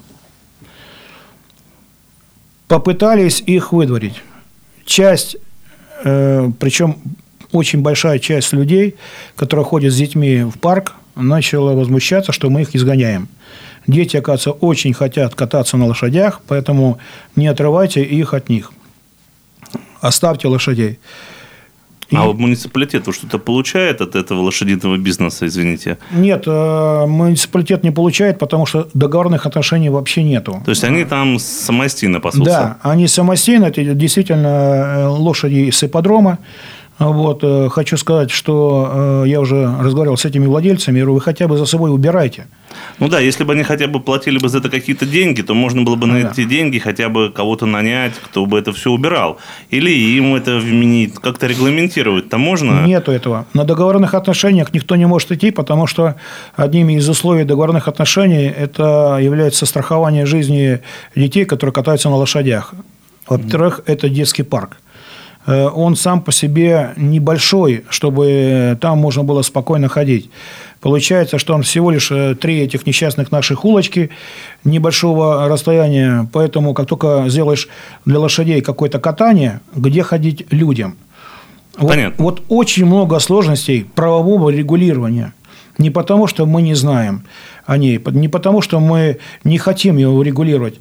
Speaker 10: Попытались их выдворить. Часть, причем очень большая часть людей, которые ходят с детьми в парк, начала возмущаться, что мы их изгоняем. Дети, оказывается, очень хотят кататься на лошадях, поэтому не отрывайте их от них. Оставьте лошадей.
Speaker 11: А муниципалитет что-то получает от этого лошадиного бизнеса, извините?
Speaker 10: Нет, муниципалитет не получает, потому что договорных отношений вообще нету.
Speaker 11: То есть они там самостийно пасутся?
Speaker 10: Да, они самостийно, это действительно лошади с ипподрома. Хочу сказать, что я уже разговаривал с этими владельцами, я говорю, вы хотя бы за собой убирайте.
Speaker 11: Если бы они хотя бы платили бы за это какие-то деньги, то можно было бы на эти деньги хотя бы кого-то нанять, кто бы это все убирал. Или им это вменить, как-то регламентировать-то можно?
Speaker 10: Нету этого. На договорных отношениях никто не может идти, потому что одними из условий договорных отношений это является страхование жизни детей, которые катаются на лошадях. Во-первых, это детский парк. он сам по себе небольшой, чтобы там можно было спокойно ходить. Получается, что он всего лишь 3 этих несчастных наших улочки небольшого расстояния. Поэтому, как только сделаешь для лошадей какое-то катание, где ходить людям? Вот очень много сложностей правового регулирования. Не потому, что мы не знаем о ней, не потому, что мы не хотим его регулировать.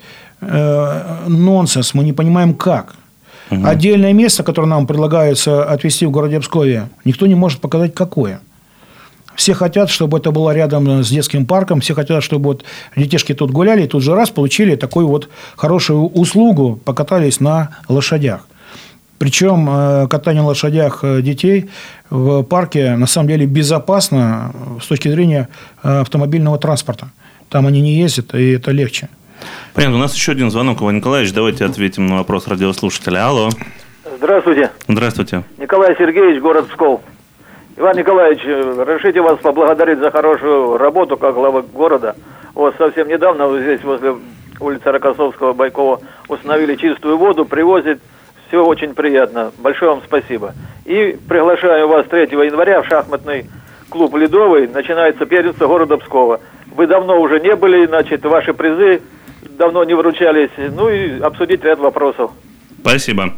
Speaker 10: Нонсенс, мы не понимаем, как. Отдельное место, которое нам предлагается отвести в городе Пскове, никто не может показать, какое. Все хотят, чтобы это было рядом с детским парком, все хотят, чтобы вот детишки тут гуляли, и тут же раз получили такую вот хорошую услугу, покатались на лошадях. Причем катание на лошадях детей в парке на самом деле безопасно с точки зрения автомобильного транспорта. Там они не ездят, и это легче.
Speaker 11: Понятно. У нас еще один звонок, Иван Николаевич. Давайте ответим на вопрос радиослушателя. Алло.
Speaker 16: Здравствуйте.
Speaker 11: Здравствуйте.
Speaker 16: Николай Сергеевич, город Псков. Иван Николаевич, разрешите вас поблагодарить за хорошую работу как глава города. Вот совсем недавно вот здесь возле улицы Рокоссовского, Байкова установили чистую воду, привозят. Все очень приятно. Большое вам спасибо. И приглашаю вас 3 января в шахматный клуб «Ледовый». Начинается первенство города Пскова. Вы давно уже не были, значит, ваши призы давно не вручались. Ну и обсудить ряд вопросов.
Speaker 11: Спасибо.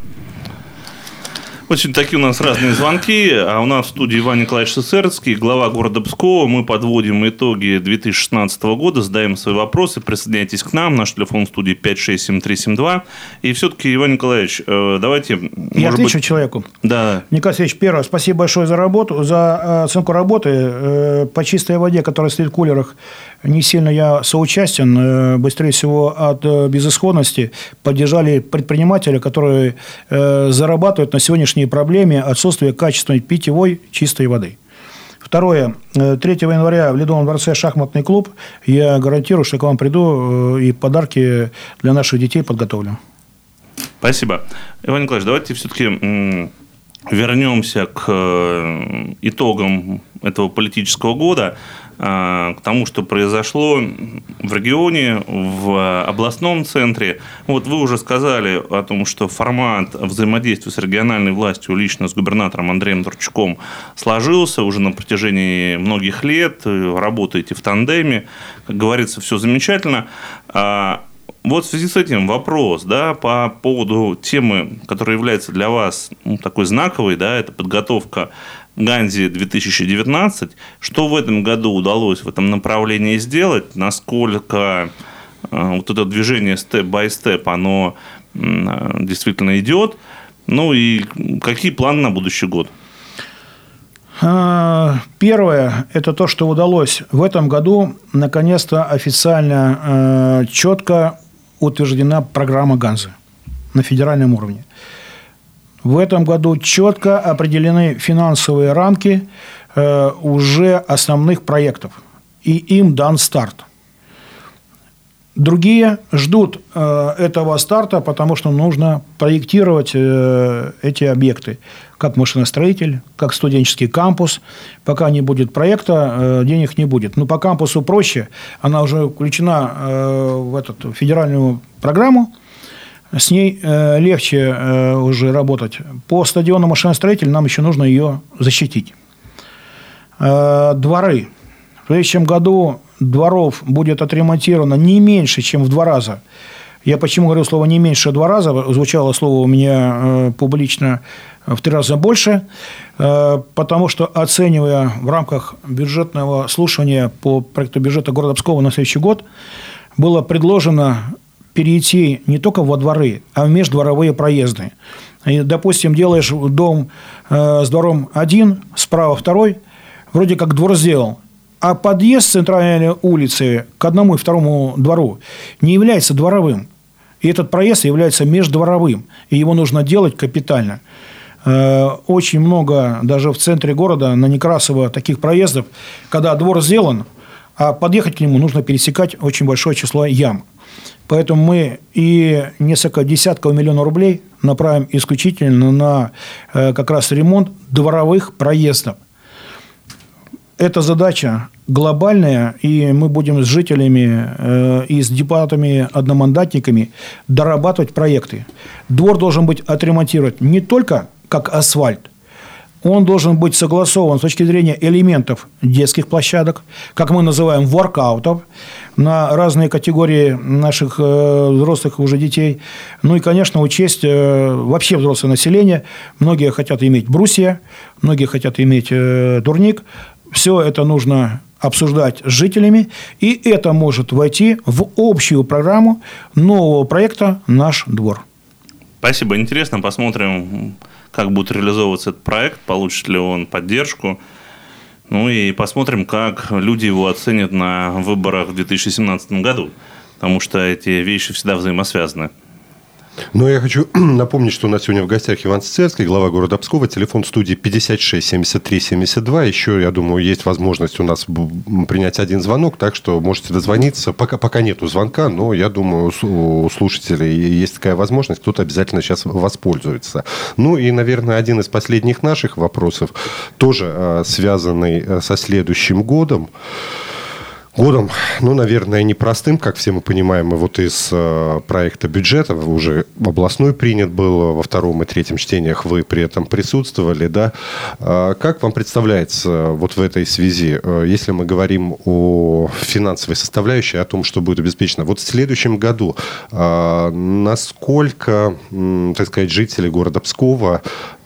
Speaker 11: Очень такие у нас разные звонки. А у нас в студии Иван Николаевич Сысердский, глава города Пскова. Мы подводим итоги 2016 года, задаем свои вопросы. Присоединяйтесь к нам. Наш телефон в студии 567-372. И все-таки, Иван Николаевич, давайте...
Speaker 10: Я отвечу человеку.
Speaker 11: Да.
Speaker 10: Николай Сергеевич, первое, спасибо большое за работу, за оценку работы. По чистой воде, которая стоит в кулерах, не сильно я соучастен. Быстрее всего от безысходности поддержали предпринимателя, которые зарабатывают на сегодняшней проблеме отсутствия качественной питьевой чистой воды. Второе. 3 января в Ледовом дворце шахматный клуб. Я гарантирую, что я к вам приду и подарки для наших детей подготовлю.
Speaker 11: Спасибо. Иван Николаевич, давайте все-таки вернемся к итогам этого политического года, к тому, что произошло в регионе, в областном центре. Вот вы уже сказали о том, что формат взаимодействия с региональной властью лично с губернатором Андреем Турчаком сложился уже на протяжении многих лет. Работаете в тандеме. Как говорится, все замечательно. Вот в связи с этим вопрос, да, по поводу темы, которая является для вас такой знаковой, да, это подготовка Ганзи 2019. Что в этом году удалось в этом направлении сделать? Насколько вот это движение степ-бай-степ, оно действительно идет? Ну и какие планы на будущий год?
Speaker 10: Первое – это то, что удалось в этом году наконец-то официально четко утверждена программа Ганзы на федеральном уровне. В этом году четко определены финансовые рамки уже основных проектов, и им дан старт. Другие ждут этого старта, потому что нужно проектировать эти объекты, как машиностроитель, как студенческий кампус. Пока не будет проекта, денег не будет. Но по кампусу проще, она уже включена в эту федеральную программу, с ней легче уже работать. По стадиону машиностроитель нам еще нужно ее защитить. Дворы. В следующем году дворов будет отремонтировано не меньше, чем в 2 раза. Я почему говорю слово «не меньше» 2 раза? Звучало слово у меня публично в 3 раза больше. Потому что, оценивая в рамках бюджетного слушания по проекту бюджета города Пскова на следующий год, было предложено перейти не только во дворы, а в междворовые проезды. И, допустим, делаешь дом с двором 1, справа 2, вроде как двор сделал. А подъезд с центральной улицы к одному и второму двору не является дворовым. И этот проезд является междворовым. И его нужно делать капитально. Очень много даже в центре города на Некрасово таких проездов, когда двор сделан, а подъехать к нему нужно пересекать очень большое число ям. Поэтому мы и несколько десятков миллионов рублей направим исключительно на как раз ремонт дворовых проездов. Эта задача глобальная, и мы будем с жителями и с депутатами-одномандатниками дорабатывать проекты. Двор должен быть отремонтирован не только как асфальт. Он должен быть согласован с точки зрения элементов детских площадок, как мы называем, воркаутов, на разные категории наших взрослых уже детей. Ну и, конечно, учесть вообще взрослое население. Многие хотят иметь брусья, многие хотят иметь турник. Все это нужно обсуждать с жителями, и это может войти в общую программу нового проекта «Наш двор».
Speaker 11: Спасибо. Интересно. Посмотрим, как будет реализовываться этот проект, получит ли он поддержку. Ну и посмотрим, как люди его оценят на выборах в 2017 году. Потому что эти вещи всегда взаимосвязаны.
Speaker 9: Но я хочу напомнить, что у нас сегодня в гостях Иван Цицерский, глава города Пскова. Телефон студии 56 73 72. Еще, я думаю, есть возможность у нас принять один звонок, так что можете дозвониться. Пока нету звонка, но я думаю, у слушателей есть такая возможность, кто-то обязательно сейчас воспользуется. Ну и, наверное, один из последних наших вопросов, тоже связанный со следующим годом. Годом, ну, наверное, непростым, как все мы понимаем, и вот из проекта бюджета, уже областной принят был, во втором и третьем чтениях вы при этом присутствовали, да? Как вам представляется вот в этой связи, если мы говорим о финансовой составляющей, о том, что будет обеспечено, вот в следующем году, насколько, так сказать, жители города Пскова,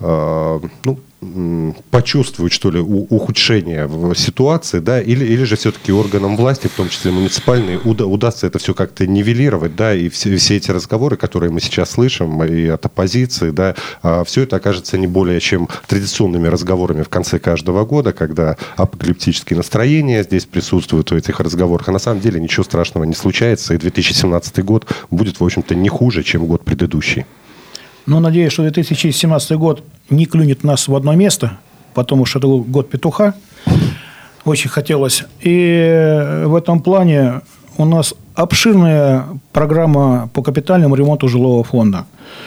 Speaker 9: почувствуют, что ли, ухудшение ситуации, да, или же все-таки органам власти, в том числе муниципальной, удастся это все как-то нивелировать, да, и все эти разговоры, которые мы сейчас слышим и от оппозиции, да, все это окажется не более чем традиционными разговорами в конце каждого года, когда апокалиптические настроения здесь присутствуют в этих разговорах, а на самом деле ничего страшного не случается, и 2017 год будет, в общем-то, не хуже, чем год предыдущий.
Speaker 10: Ну, надеюсь, что 2017 год не клюнет нас в одно место, потому что это год петуха. Очень хотелось. И в этом плане у нас обширная программа по капитальному ремонту жилого фонда.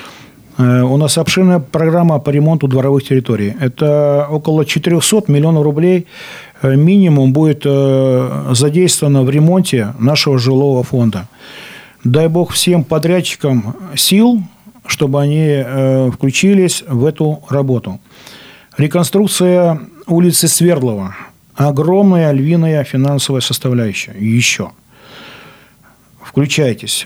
Speaker 10: У нас обширная программа по ремонту дворовых территорий. Это около 400 миллионов рублей минимум будет задействовано в ремонте нашего жилого фонда. Дай бог всем подрядчикам сил, чтобы они включились в эту работу. Реконструкция улицы Свердлова. Огромная львиная финансовая составляющая. Еще. Включайтесь.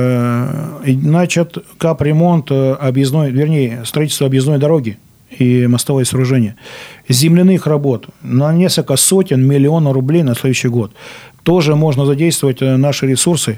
Speaker 10: Значит, капремонт строительство объездной дороги и мостовое сооружение. Земляных работ на несколько сотен миллионов рублей на следующий год. Тоже можно задействовать наши ресурсы.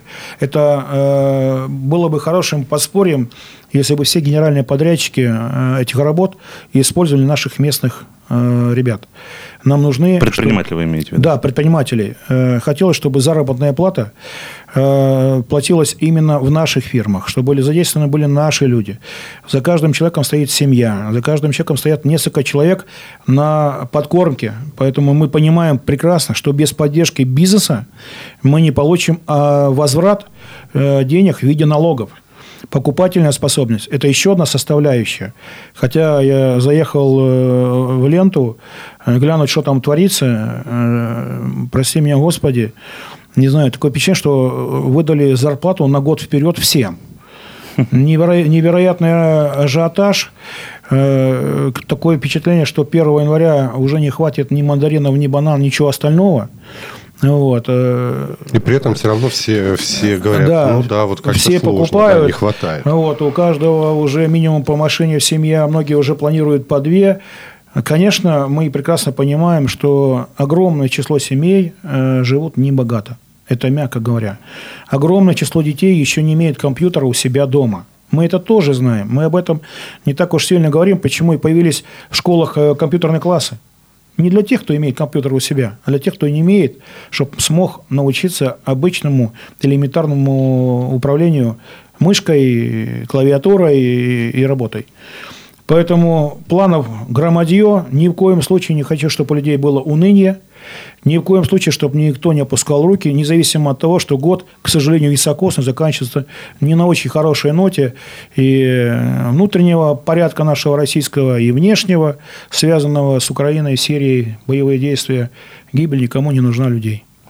Speaker 10: Это было бы хорошим подспорьем, если бы все генеральные подрядчики этих работ использовали наших местных ребят. Нам нужны...
Speaker 11: Предприниматели вы имеете в виду?
Speaker 10: Да, предпринимателей. Хотелось, чтобы заработная плата платилась именно в наших фирмах, чтобы задействованы были наши люди. За каждым человеком стоит семья, за каждым человеком стоят несколько человек на подкормке. Поэтому мы понимаем прекрасно, что без поддержки бизнеса мы не получим возврат денег в виде налогов. Покупательная способность – это еще одна составляющая. Хотя я заехал в ленту, глянуть, что там творится, прости меня, Господи, не знаю, такое впечатление, что выдали зарплату на год вперед всем. Невероятный ажиотаж. Такое впечатление, что 1 января уже не хватит ни мандаринов, ни банан, ничего остального. Вот.
Speaker 9: И при этом все равно все говорят, вот как-то
Speaker 10: все
Speaker 9: сложно,
Speaker 10: покупают,
Speaker 9: не хватает.
Speaker 10: Вот, у каждого уже минимум по машине в семье, многие уже планируют по 2. Конечно, мы прекрасно понимаем, что огромное число семей живут небогато. Это мягко говоря. Огромное число детей еще не имеет компьютера у себя дома. Мы это тоже знаем. Мы об этом не так уж сильно говорим, почему и появились в школах компьютерные классы. Не для тех, кто имеет компьютер у себя, а для тех, кто не имеет, чтобы смог научиться обычному элементарному управлению мышкой, клавиатурой и работой. Поэтому планов громадье. Ни в коем случае не хочу, чтобы у людей было уныние. Ни в коем случае, чтобы никто не опускал руки, независимо от того, что год, к сожалению, високосный, заканчивается не на очень хорошей ноте. И внутреннего порядка нашего российского, и внешнего, связанного с Украиной, Сирией, боевые действия, гибель никому не нужна людей.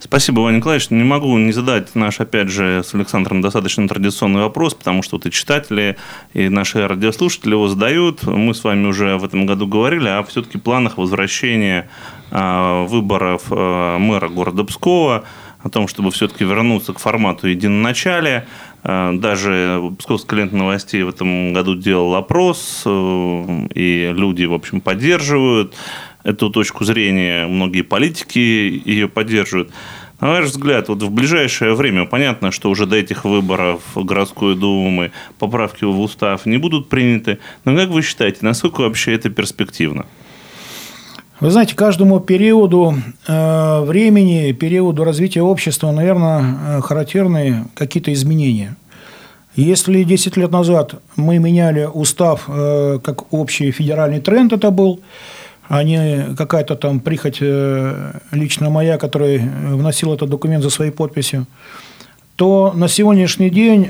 Speaker 11: Спасибо, Иван Николаевич. Не могу не задать наш, опять же, с Александром достаточно традиционный вопрос, потому что вот и читатели, и наши радиослушатели его задают. Мы с вами уже в этом году говорили о все-таки планах возвращения выборов мэра города Пскова, о том, чтобы все-таки вернуться к формату единоначалия. Даже Псковская лента новостей в этом году делал опрос, и люди, в общем, поддерживают эту точку зрения, многие политики ее поддерживают. На ваш взгляд, вот в ближайшее время, понятно, что уже до этих выборов Городской Думы поправки в устав не будут приняты, но как вы считаете, насколько вообще это перспективно?
Speaker 10: Вы знаете, каждому периоду времени, периоду развития общества, наверное, характерны какие-то изменения. Если 10 лет назад мы меняли устав как общий федеральный тренд это был, а не какая-то там прихоть лично моя, который вносил этот документ за своей подписью, то на сегодняшний день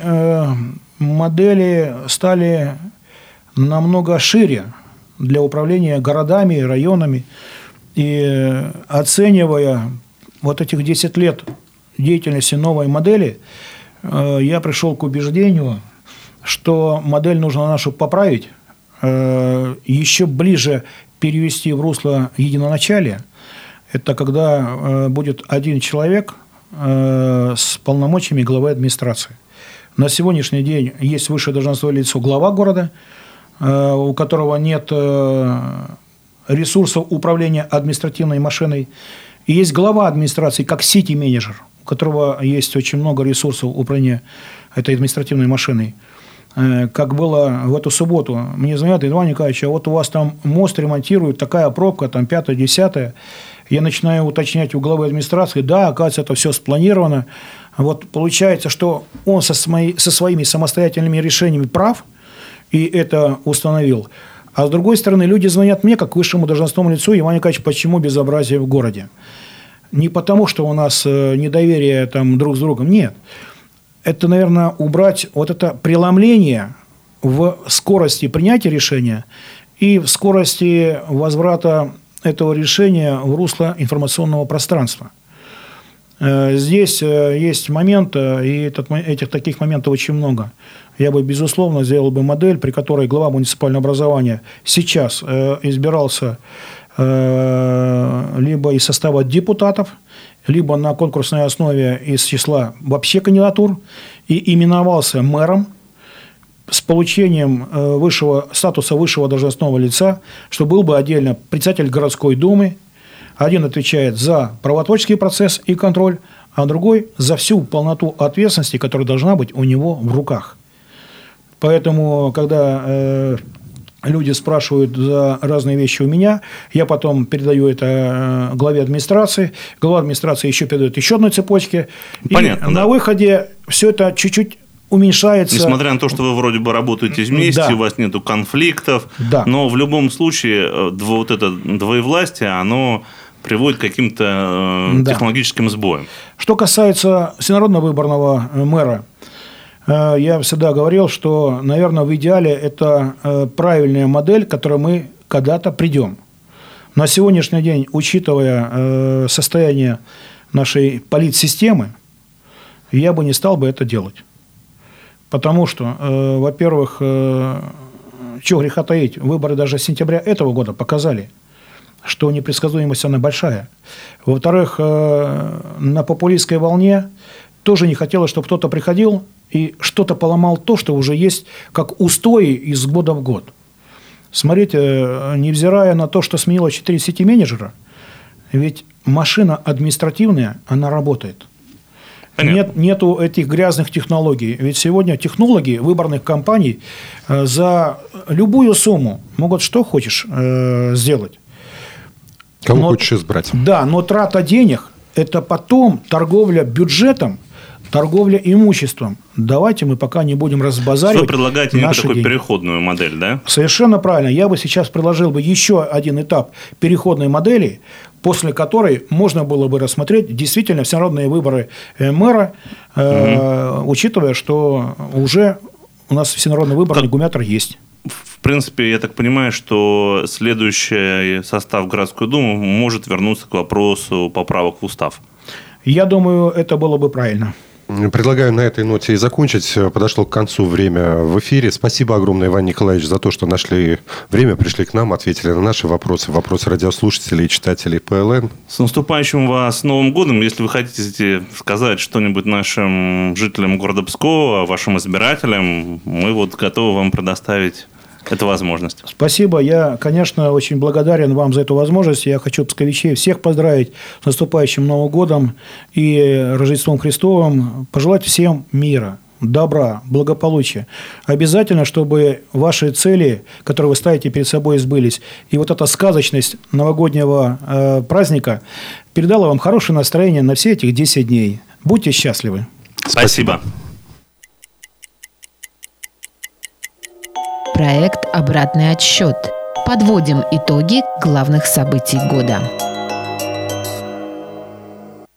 Speaker 10: модели стали намного шире для управления городами, районами. И оценивая вот этих 10 лет деятельности новой модели, я пришел к убеждению, что модель нужно нашу поправить, еще ближе перевести в русло единоначалия. Это когда будет один человек с полномочиями главы администрации. На сегодняшний день есть высшее должностное лицо глава города, у которого нет ресурсов управления административной машиной. И есть глава администрации как сити-менеджер, у которого есть очень много ресурсов управления этой административной машиной. Как было в эту субботу. Мне звонят: Иван Николаевич, а вот у вас там мост ремонтируют, такая пробка, там 5-10. Я начинаю уточнять у главы администрации. Да, оказывается, это все спланировано. Вот получается, что он со своими самостоятельными решениями прав, и это установил. А с другой стороны, люди звонят мне, как высшему должностному лицу: Иван Николаевич, почему безобразие в городе? Не потому, что у нас недоверие там друг с другом, нет. Это, наверное, убрать вот это преломление в скорости принятия решения и в скорости возврата этого решения в русло информационного пространства. Здесь есть момент, и этих таких моментов очень много. Я бы, безусловно, сделал бы модель, при которой глава муниципального образования сейчас избирался либо из состава депутатов, либо на конкурсной основе из числа вообще кандидатур, и именовался мэром с получением статуса высшего должностного лица, что был бы отдельно председатель городской думы. Один отвечает за правотворческий процесс и контроль, а другой за всю полноту ответственности, которая должна быть у него в руках. Поэтому, когда люди спрашивают за разные вещи у меня, я потом передаю это главе администрации, глава администрации еще передает еще одной цепочке. Понятно, и на выходе все это чуть-чуть уменьшается.
Speaker 11: Несмотря на то, что вы вроде бы работаете вместе, да, у вас нету конфликтов, да, но в любом случае вот это двоевластие, оно приводит к каким-то технологическим сбоям.
Speaker 10: Что касается всенародно-выборного мэра, я всегда говорил, что, наверное, в идеале это правильная модель, к которой мы когда-то придем. На сегодняшний день, учитывая состояние нашей политсистемы, я бы не стал бы это делать. Потому что, во-первых, чего греха таить, выборы даже с сентября этого года показали, что непредсказуемость она большая. Во-вторых, на популистской волне тоже не хотелось, чтобы кто-то приходил и что-то поломал то, что уже есть как устои из года в год. Смотрите, невзирая на то, что сменилось 4 сити-менеджера, ведь машина административная, она работает. Нету этих грязных технологий. Ведь сегодня технологи выборных компаний за любую сумму могут что хочешь сделать.
Speaker 9: Кого хочешь избрать.
Speaker 10: Да, но трата денег – это потом торговля бюджетом, торговля имуществом. Давайте мы пока не будем разбазаривать.
Speaker 11: Вы предлагаете некую такую переходную модель, да?
Speaker 10: Совершенно правильно. Я бы сейчас предложил бы еще один этап переходной модели, после которой можно было бы рассмотреть действительно всенародные выборы мэра, учитывая, что уже у нас всенародный выборный губернатор есть.
Speaker 11: В принципе, я так понимаю, что следующий состав городской думы может вернуться к вопросу поправок в устав.
Speaker 10: Я думаю, это было бы правильно.
Speaker 9: Предлагаю на этой ноте и закончить. Подошло к концу время в эфире. Спасибо огромное, Иван Николаевич, за то, что нашли время, пришли к нам, ответили на наши вопросы, вопросы радиослушателей и читателей ПЛН.
Speaker 11: С наступающим вас Новым годом. Если вы хотите сказать что-нибудь нашим жителям города Пскова, вашим избирателям, мы вот готовы вам предоставить эту возможность.
Speaker 10: Спасибо. Я, конечно, очень благодарен вам за эту возможность. Я хочу псковичей всех поздравить с наступающим Новым годом и Рождеством Христовым. Пожелать всем мира, добра, благополучия. Обязательно, чтобы ваши цели, которые вы ставите перед собой, сбылись. И вот эта сказочность новогоднего праздника передала вам хорошее настроение на все этих 10 дней. Будьте счастливы.
Speaker 11: Спасибо.
Speaker 4: Проект «Обратный отсчет». Подводим итоги главных событий года.